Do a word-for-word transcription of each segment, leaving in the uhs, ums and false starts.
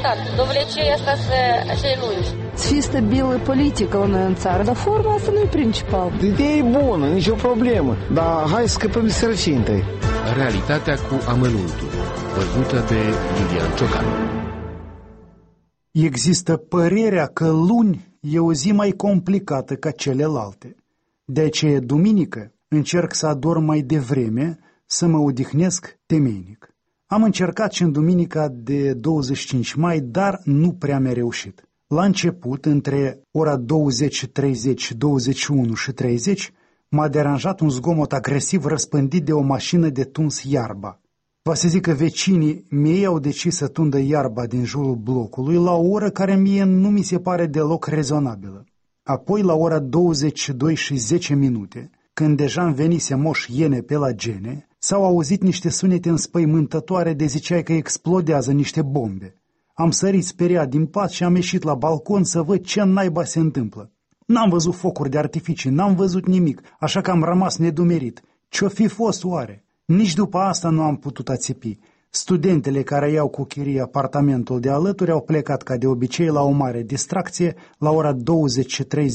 результат. Довлече asta să aceluși. Fi stabilă politică la noi în țară, dar forma asta nu e principal. Ideea e bună, nicio problemă, dar hai să scăpăm de sărăcie întâi. Realitatea cu amănuntul, văzută de Iulian Ciocan. Există părerea că luni e o zi mai complicată ca celelalte. De aceea, duminică, încerc să adorm mai devreme, să mă odihnesc temeinic. Am încercat și în duminica de douăzeci și cinci mai, dar nu prea mi-a reușit. La început, între ora douăzeci și treizeci, douăzeci și unu și treizeci, m-a deranjat un zgomot agresiv răspândit de o mașină de tuns iarba. Va să zic că vecinii mei au decis să tundă iarba din jurul blocului la o oră care mie nu mi se pare deloc rezonabilă. Apoi, la ora douăzeci și doi și zece minute, când deja îmi venise Moș Iene pe la gene, s-au auzit niște sunete înspăimântătoare de ziceai că explodează niște bombe. Am sărit speriat din pat și am ieșit la balcon să văd ce naiba se întâmplă. N-am văzut focuri de artificii, n-am văzut nimic, așa că am rămas nedumerit. Ce-o fi fost oare? Nici după asta nu am putut ațipi. Studentele care iau cu chirie apartamentul de alături au plecat ca de obicei la o mare distracție la ora douăzeci și trei,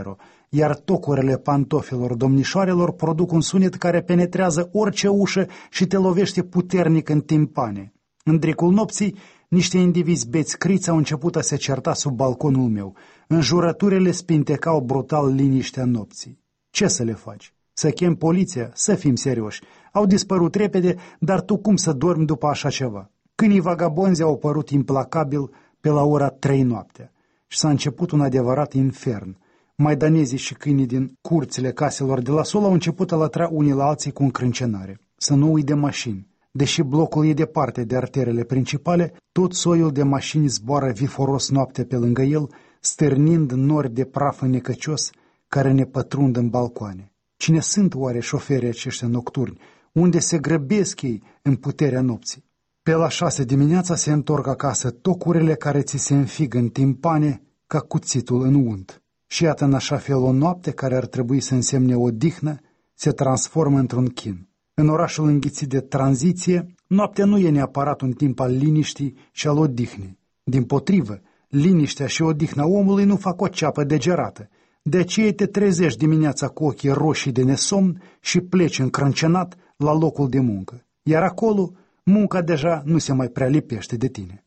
iar tocurile pantofilor domnișoarelor produc un sunet care penetrează orice ușă și te lovește puternic în timpane. În dricul nopții, niște indivizi beți criți au început a se certa sub balconul meu. Înjurăturile spintecau brutal liniștea nopții. Ce să le faci? Să chem poliția? Să fim serioși. Au dispărut repede, dar tu cum să dormi după așa ceva? Câinii vagabonzi au apărut implacabil pe la ora trei noaptea și s-a început un adevărat infern. Maidanezii și câinii din curțile caselor de la sol au început a lătra unii la alții cu încrâncenare. Să nu uit de mașini. Deși blocul e departe de arterele principale, tot soiul de mașini zboară viforos noapte pe lângă el, stârnind nori de praf necăcios care ne pătrund în balcoane. Cine sunt oare șoferii aceștia nocturni? Unde se grăbesc ei în puterea nopții? Pe la șase dimineața se întorc acasă tocurile care ți se înfig în timpane ca cuțitul în unt. Și iată în așa fel o noapte care ar trebui să însemne odihnă se transformă într-un chin. În orașul înghițit de tranziție, noaptea nu e neapărat un timp al liniștii și al odihnii. Dimpotrivă, liniștea și odihna omului nu fac o ceapă degerată. De aceea te trezești dimineața cu ochii roșii de nesomn și pleci încrâncenat la locul de muncă. Iar acolo, munca deja nu se mai prea lipește de tine.